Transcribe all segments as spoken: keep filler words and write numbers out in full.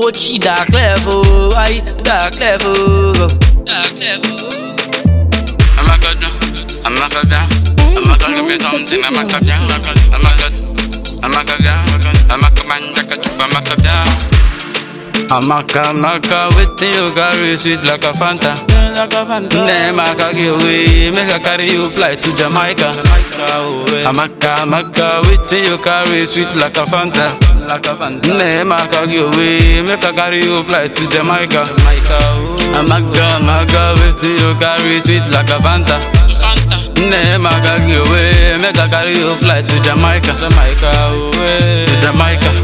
Ochi dark level, I dark level, dark level. I'm a god, I'm a god, I'm a god, give me something, I'm a god, I'm a god, I'm a god, I'm a command, I'm a god. Amaka, Amaka, waiting you carry sweet like a Fanta. Name I can give away, make I carry you fly to Jamaica. Amaka, Amaka, waiting you carry sweet like a Fanta. Name I can give away, make I carry you fly to Jamaica. Amaka, Amaka, waiting you carry sweet like a Fanta. Name I can give away, make I carry you fly to Jamaica. Jamaica, to Jamaica.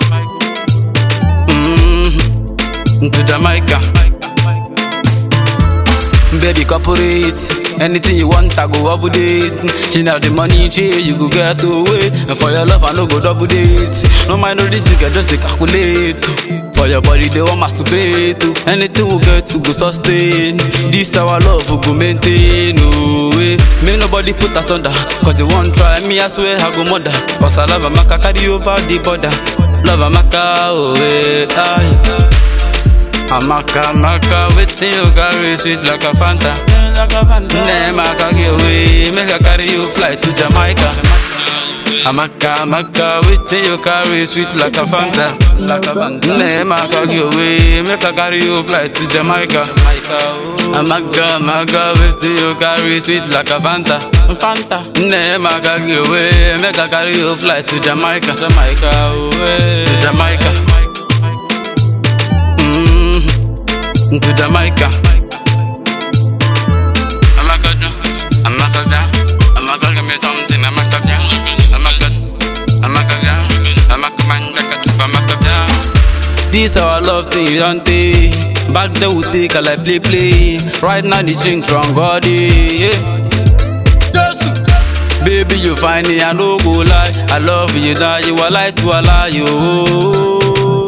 To Jamaica, baby corporate. Anything you want, I go up with it. She have the money, she you go get away. And for your love, I no go double date. No mind no this, you can just calculate. For your body, they want masturbate. Anything we get to go sustain. This our love we go maintain. No way, may nobody put us under. Cause they won't try me, I swear I go mother. Cause I love a maka carry over the border. Love a maka, oh hey, aye. Amaka, Amaka, waiting you carry sweet like a Fanta. Name I can give away, make I carry you fly to Jamaica. Amaka, Amaka, waiting you carry sweet like a Fanta. Name I can give away, make I carry you fly to Jamaica. Amaka, Amaka, waiting you carry sweet like a Fanta. Fanta. Name I can give away, make I carry you fly to Jamaica. Jamaica, to Jamaica. To Jamaica. I'm a god, I'm a god, I'm a god, give me something, I'm a god, I'm a god, I'm a god, I'm a command, I'm a god. This our love thing, you don't take. Back there we take a like play play. Right now the string strong body, yeah. Baby you find me, I no go lie. I love you now, you are like to allow you.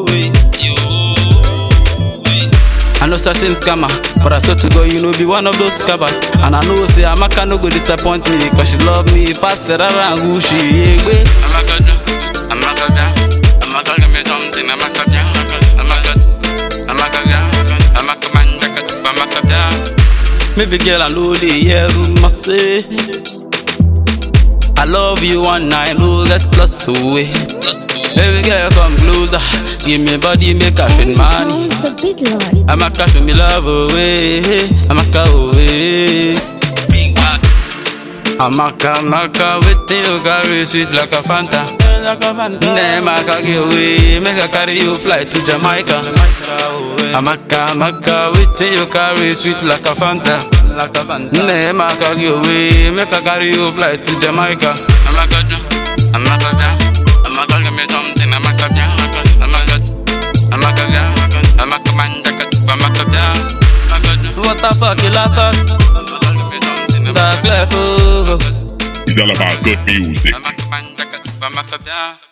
I know certain scammer, but I swear to God you know be one of those scabbers. And I know say Amaka no go disappoint me, cause she love me past Ferrari and Gucci. Yeah, Amaka, Amaka, Amaka, give me something, Amaka, Amaka, Amaka, Amaka, man, Amaka. Maybe girl I know the yeah room must say I love you and I know that plus away. Baby girl come closer, give me body, make her spend money. Amaka show me love away, Amaka away. Amaka, Amaka, waiting you carry sweet like a Fanta. Name I can give away, make I carry you fly to Jamaica. Amaka, Amaka, waiting you carry sweet like a Fanta. Name I can give away, make I carry you fly to Jamaica. Amaka, Amaka, Amaka, give me something, Amaka, Amaka, Amaka, Amaka, man, Amaka. What the fuck you laugh at? Dark level. It's all about good music. I'm a command, I'm a